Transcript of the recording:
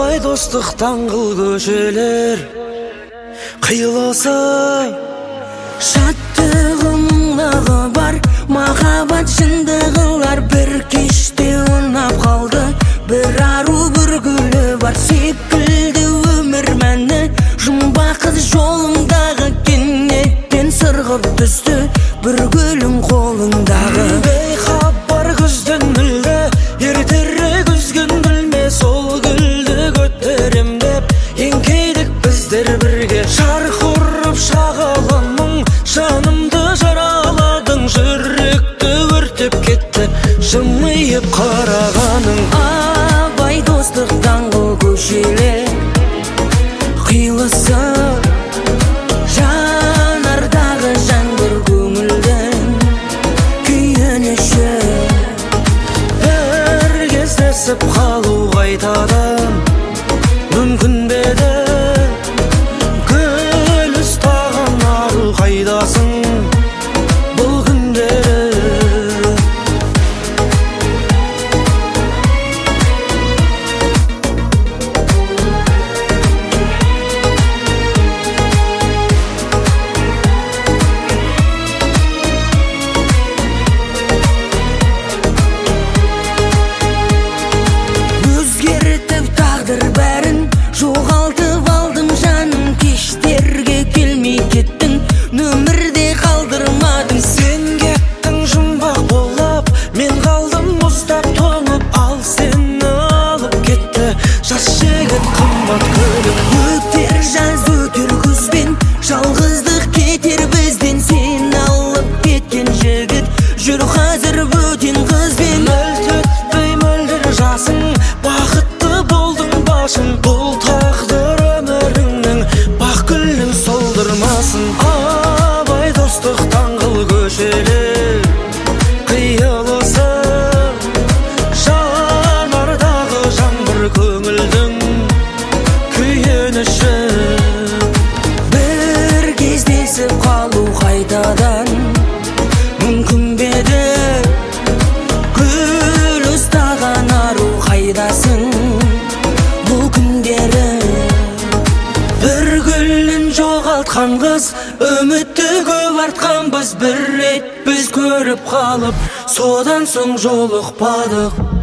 Абай достық даңғыл көшелер қиылысы, шаттығы мұңлығы бар, махаббат шындығылар бір кеште ұнап қалды. Бір ару бір гүлі бар секілді өмір мәні, жұмбақ қыз жолыңдағы кенеттен сырғып түсті бір гүлің қолыңдағы. бейхабар күзден мүлде ертерек үзген білме, сол гүлді көтерем деп еңкейдік біздер бірге. Шарқ ұрып шағаламың, жанымды жараладың, жүректі өртеп кетті жымиып қарағаның. Абай достық даңғыл көшелер қиылысы, жанардағы жаңбыр көңілдің күйініші. Бір кездесіп қалу қайтадан мүмкін бе еді, гүл ұстаған ару қайдасың бұл күндері. Бәрін жоғалтып алдым жаным, кештерге келмей кеттің, нөмірде қалдырмадың. Сен кеттің жұмбақ болып, мен қалдым мұздап тоңып, ал сені алып кетті жас жігіт қымбат көлік. Өтер жаз өтер күзбен, жалғыздық кетер бізден, сен алып кеткен жігіт жүр қазір бөтен қызбен. Мөлт өтпей мөлдір жасың, бақытты болдың башың, бұл тағдыр өміріңнің бақ гүлін солдырмасын. Абай достық даңғыл көшелер қиылысы, жанардағы жаңбыр көңілдің күйініші. Бір кездесіп қалу қайтадан мүмкін бе еді, гүл ұстаған ару қайдасың бұл күндері. Бір гүлін жоғалтқан қыз, үмітті көп артқан біз, бір рет біз көріп қалып содан соң жолықпадық.